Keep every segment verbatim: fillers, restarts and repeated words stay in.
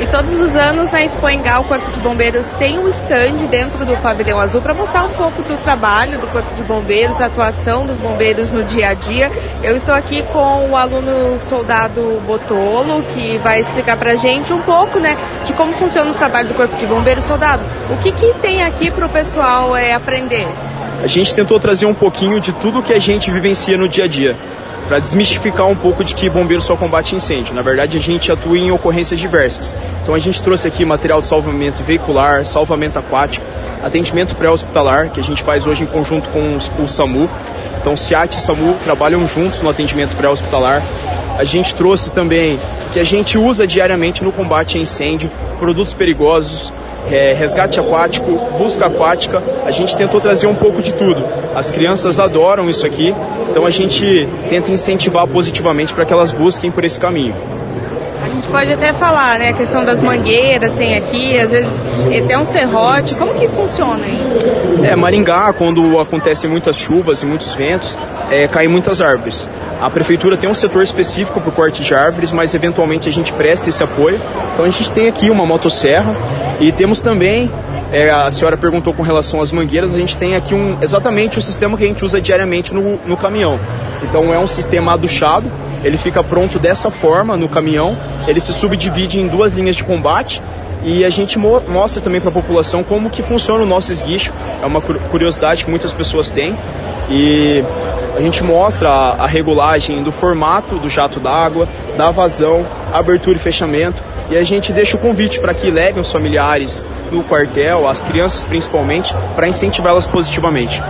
E todos os anos na Expo Engá, o Corpo de Bombeiros tem um stand dentro do Pavilhão Azul para mostrar um pouco do trabalho do Corpo de Bombeiros, a atuação dos bombeiros no dia a dia. Eu estou aqui com o aluno soldado Botolo, que vai explicar para a gente um pouco, né, de como funciona o trabalho do Corpo de Bombeiros. Soldado, o que, que tem aqui para o pessoal é, aprender? A gente tentou trazer um pouquinho de tudo que a gente vivencia no dia a dia, para desmistificar um pouco de que bombeiro só combate incêndio. Na verdade, a gente atua em ocorrências diversas. Então a gente trouxe aqui material de salvamento veicular, salvamento aquático, atendimento pré-hospitalar, que a gente faz hoje em conjunto com o SAMU. Então SEAT e SAMU trabalham juntos no atendimento pré-hospitalar. A gente trouxe também que a gente usa diariamente no combate a incêndio, produtos perigosos, É, resgate aquático, busca aquática. A gente tentou trazer um pouco de tudo. As crianças adoram isso aqui, então a gente tenta incentivar positivamente para que elas busquem por esse caminho. A gente pode até falar, né, a questão das mangueiras tem aqui, às vezes até um serrote. Como que funciona aí? É, Maringá, quando acontecem muitas chuvas e muitos ventos, é, caem muitas árvores. A prefeitura tem um setor específico para o corte de árvores, mas eventualmente a gente presta esse apoio. Então a gente tem aqui uma motosserra e temos também, é, a senhora perguntou com relação às mangueiras, a gente tem aqui um, exatamente o sistema que a gente usa diariamente no, no caminhão. Então é um sistema aduchado, ele fica pronto dessa forma no caminhão, ele se subdivide em duas linhas de combate. E a gente mo- mostra também para a população como que funciona o nosso esguicho. É uma curiosidade que muitas pessoas têm. E a gente mostra a, a regulagem do formato do jato d'água, da vazão, abertura e fechamento. E a gente deixa o convite para que levem os familiares no quartel, as crianças principalmente, para incentivá-las positivamente.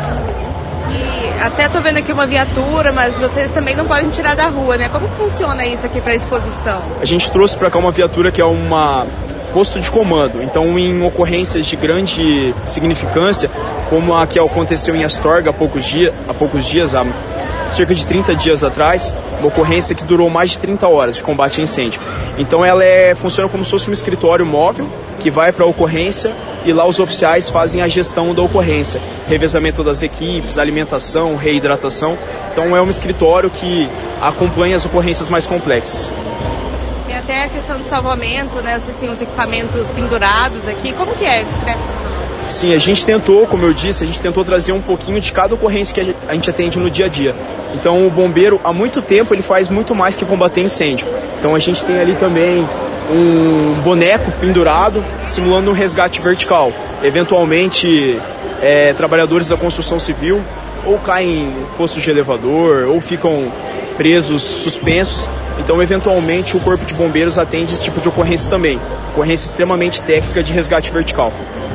E até estou vendo aqui uma viatura, mas vocês também não podem tirar da rua, né? Como funciona isso aqui para a exposição? A gente trouxe para cá uma viatura que é uma posto de comando. Então, em ocorrências de grande significância, como a que aconteceu em Astorga há poucos dias, há poucos dias, há cerca de trinta dias atrás, uma ocorrência que durou mais de trinta horas de combate a incêndio. Então, ela é, funciona como se fosse um escritório móvel que vai para a ocorrência e lá os oficiais fazem a gestão da ocorrência, revezamento das equipes, alimentação, reidratação. Então, é um escritório que acompanha as ocorrências mais complexas. Tem até a questão do salvamento, né? Vocês têm os equipamentos pendurados aqui. Como que é? Descreve. Sim, a gente tentou, como eu disse, a gente tentou trazer um pouquinho de cada ocorrência que a gente atende no dia a dia. Então o bombeiro, há muito tempo, ele faz muito mais que combater incêndio. Então a gente tem ali também um boneco pendurado, simulando um resgate vertical. Eventualmente, é, trabalhadores da construção civil ou caem em fossos de elevador, ou ficam presos, suspensos. Então, eventualmente, o Corpo de Bombeiros atende esse tipo de ocorrência também. Ocorrência extremamente técnica de resgate vertical.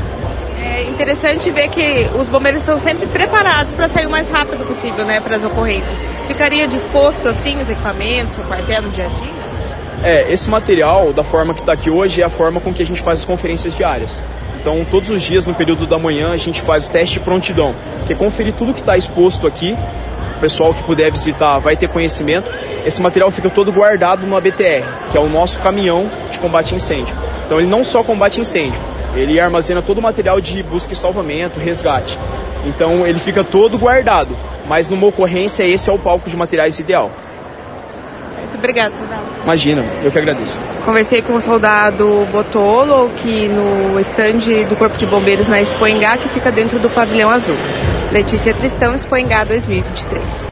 É interessante ver que os bombeiros estão sempre preparados para sair o mais rápido possível, né, para as ocorrências. Ficaria disposto, assim, os equipamentos, o quartel no dia a dia? É, esse material, da forma que está aqui hoje, é a forma com que a gente faz as conferências diárias. Então, todos os dias, no período da manhã, a gente faz o teste de prontidão, que é conferir tudo que está exposto aqui. O pessoal que puder visitar vai ter conhecimento. Esse material fica todo guardado no A B T R, que é o nosso caminhão de combate a incêndio. Então ele não só combate incêndio, ele armazena todo o material de busca e salvamento, resgate. Então ele fica todo guardado, mas numa ocorrência esse é o palco de materiais ideal. Muito obrigado, soldado. Imagina, eu que agradeço. Conversei com o soldado Botolo, que no estande do Corpo de Bombeiros na Expo Engá, que fica dentro do Pavilhão Azul. Letícia Tristão, Expo Engá dois mil e vinte e três.